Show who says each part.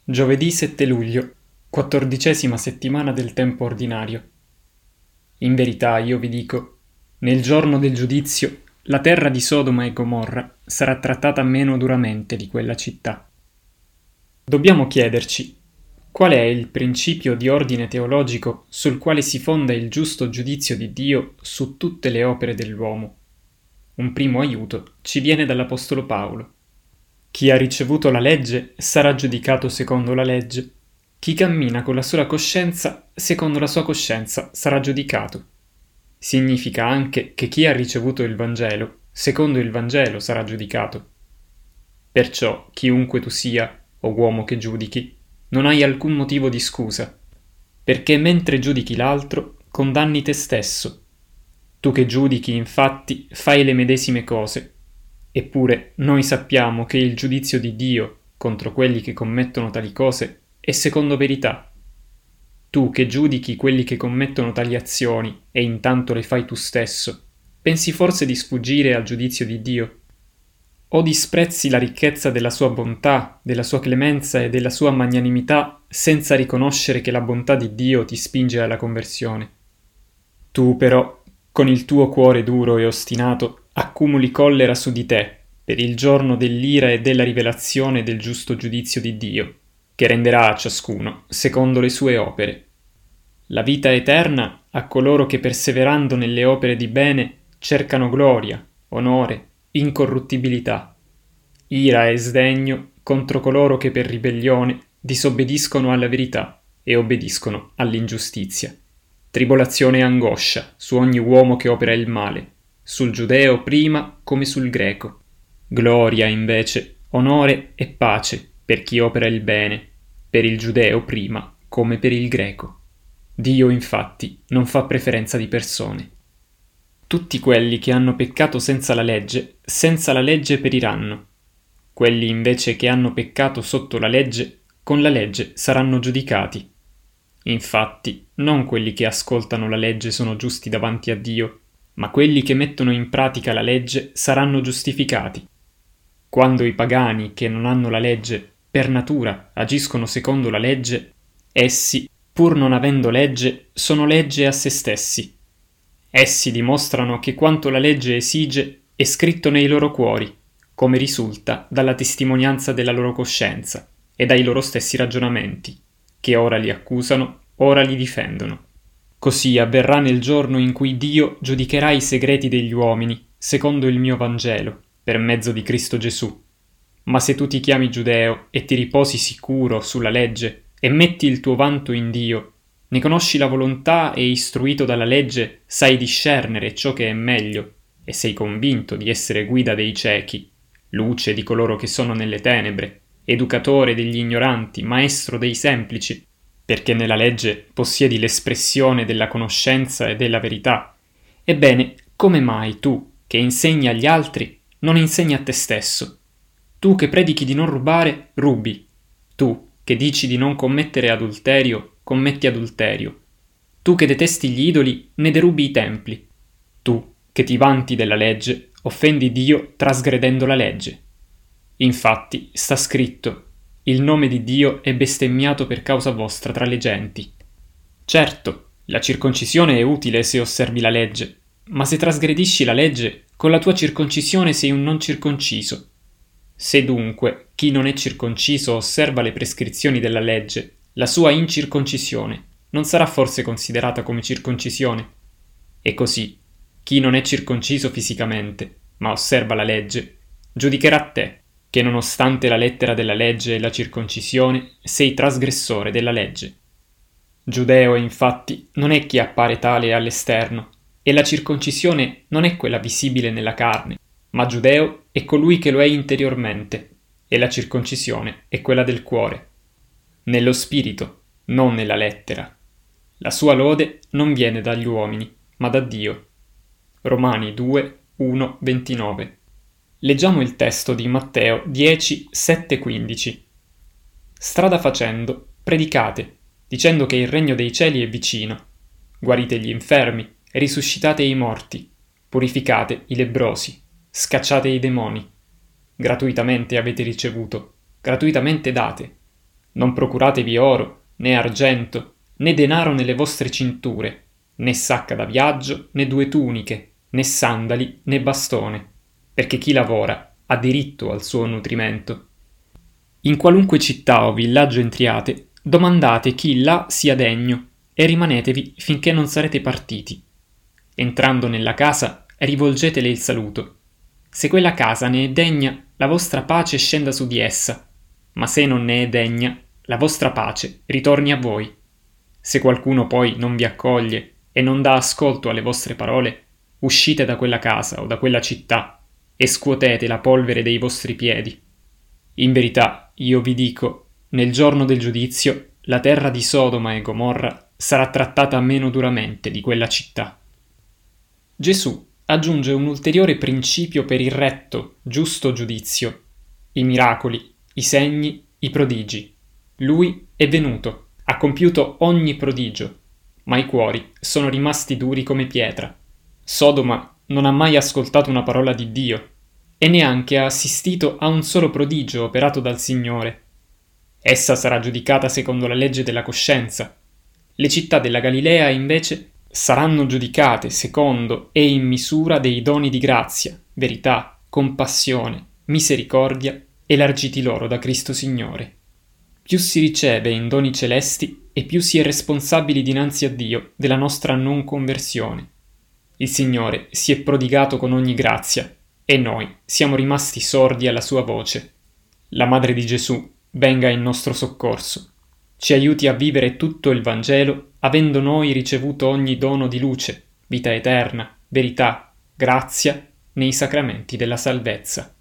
Speaker 1: Giovedì 7 luglio, 14ª settimana del tempo ordinario. In verità io vi dico, nel giorno del giudizio, la terra di Sodoma e Gomorra sarà trattata meno duramente di quella città. Dobbiamo chiederci, qual è il principio di ordine teologico sul quale si fonda il giusto giudizio di Dio su tutte le opere dell'uomo? Un primo aiuto ci viene dall'Apostolo Paolo. Chi ha ricevuto la legge sarà giudicato secondo la legge. Chi cammina con la sola coscienza, secondo la sua coscienza, sarà giudicato. Significa anche che chi ha ricevuto il Vangelo, secondo il Vangelo, sarà giudicato. Perciò, chiunque tu sia, o uomo che giudichi, non hai alcun motivo di scusa, perché mentre giudichi l'altro, condanni te stesso. Tu che giudichi, infatti, fai le medesime cose. Eppure noi sappiamo che il giudizio di Dio contro quelli che commettono tali cose è secondo verità. Tu che giudichi quelli che commettono tali azioni e intanto le fai tu stesso, pensi forse di sfuggire al giudizio di Dio? O disprezzi la ricchezza della sua bontà, della sua clemenza e della sua magnanimità senza riconoscere che la bontà di Dio ti spinge alla conversione? Tu però, con il tuo cuore duro e ostinato, accumuli collera su di te per il giorno dell'ira e della rivelazione del giusto giudizio di Dio, che renderà a ciascuno secondo le sue opere. La vita eterna a coloro che perseverando nelle opere di bene cercano gloria, onore, incorruttibilità. Ira e sdegno contro coloro che per ribellione disobbediscono alla verità e obbediscono all'ingiustizia. Tribolazione e angoscia su ogni uomo che opera il male, sul giudeo prima come sul greco. Gloria invece, onore e pace per chi opera il bene, per il giudeo prima come per il greco. Dio infatti non fa preferenza di persone. Tutti quelli che hanno peccato senza la legge periranno. Quelli invece che hanno peccato sotto la legge, con la legge saranno giudicati. Infatti, non quelli che ascoltano la legge sono giusti davanti a Dio, ma quelli che mettono in pratica la legge saranno giustificati. Quando i pagani che non hanno la legge, per natura, agiscono secondo la legge, essi, pur non avendo legge, sono legge a se stessi. Essi dimostrano che quanto la legge esige è scritto nei loro cuori, come risulta dalla testimonianza della loro coscienza e dai loro stessi ragionamenti, che ora li accusano, ora li difendono. Così avverrà nel giorno in cui Dio giudicherà i segreti degli uomini, secondo il mio Vangelo, per mezzo di Cristo Gesù. Ma se tu ti chiami giudeo e ti riposi sicuro sulla legge e metti il tuo vanto in Dio, ne conosci la volontà e istruito dalla legge sai discernere ciò che è meglio e sei convinto di essere guida dei ciechi, luce di coloro che sono nelle tenebre, educatore degli ignoranti, maestro dei semplici, perché nella legge possiedi l'espressione della conoscenza e della verità. Ebbene, come mai tu, che insegni agli altri, non insegni a te stesso? Tu che predichi di non rubare, rubi. Tu che dici di non commettere adulterio, commetti adulterio. Tu che detesti gli idoli, ne derubi i templi. Tu che ti vanti della legge, offendi Dio trasgredendo la legge. Infatti, sta scritto: il nome di Dio è bestemmiato per causa vostra tra le genti. Certo, la circoncisione è utile se osservi la legge, ma se trasgredisci la legge, con la tua circoncisione sei un non circonciso. Se dunque chi non è circonciso osserva le prescrizioni della legge, la sua incirconcisione non sarà forse considerata come circoncisione? E così, chi non è circonciso fisicamente, ma osserva la legge, giudicherà te, che nonostante la lettera della legge e la circoncisione, sei trasgressore della legge. Giudeo, infatti, non è chi appare tale all'esterno, e la circoncisione non è quella visibile nella carne, ma giudeo è colui che lo è interiormente, e la circoncisione è quella del cuore. Nello spirito, non nella lettera. La sua lode non viene dagli uomini, ma da Dio. Romani 2, 1, 29. Leggiamo il testo di Matteo 10, 7, 15. Strada facendo, predicate, dicendo che il regno dei cieli è vicino. Guarite gli infermi, risuscitate i morti, purificate i lebbrosi, scacciate i demoni. Gratuitamente avete ricevuto, gratuitamente date. Non procuratevi oro, né argento, né denaro nelle vostre cinture, né sacca da viaggio, né 2 tuniche, né sandali, né bastone, perché chi lavora ha diritto al suo nutrimento. In qualunque città o villaggio entriate, domandate chi là sia degno e rimanetevi finché non sarete partiti. Entrando nella casa, rivolgetele il saluto. Se quella casa ne è degna, la vostra pace scenda su di essa, ma se non ne è degna, la vostra pace ritorni a voi. Se qualcuno poi non vi accoglie e non dà ascolto alle vostre parole, uscite da quella casa o da quella città e scuotete la polvere dei vostri piedi. In verità, io vi dico, nel giorno del giudizio, la terra di Sodoma e Gomorra sarà trattata meno duramente di quella città. Gesù aggiunge un ulteriore principio per il retto, giusto giudizio: i miracoli, i segni, i prodigi. Lui è venuto, ha compiuto ogni prodigio, ma i cuori sono rimasti duri come pietra. Sodoma non ha mai ascoltato una parola di Dio e neanche ha assistito a un solo prodigio operato dal Signore. Essa sarà giudicata secondo la legge della coscienza. Le città della Galilea, invece, saranno giudicate secondo e in misura dei doni di grazia, verità, compassione, misericordia elargiti loro da Cristo Signore. Più si riceve in doni celesti e più si è responsabili dinanzi a Dio della nostra non conversione. Il Signore si è prodigato con ogni grazia e noi siamo rimasti sordi alla sua voce. La Madre di Gesù venga in nostro soccorso. Ci aiuti a vivere tutto il Vangelo, avendo noi ricevuto ogni dono di luce, vita eterna, verità, grazia nei sacramenti della salvezza.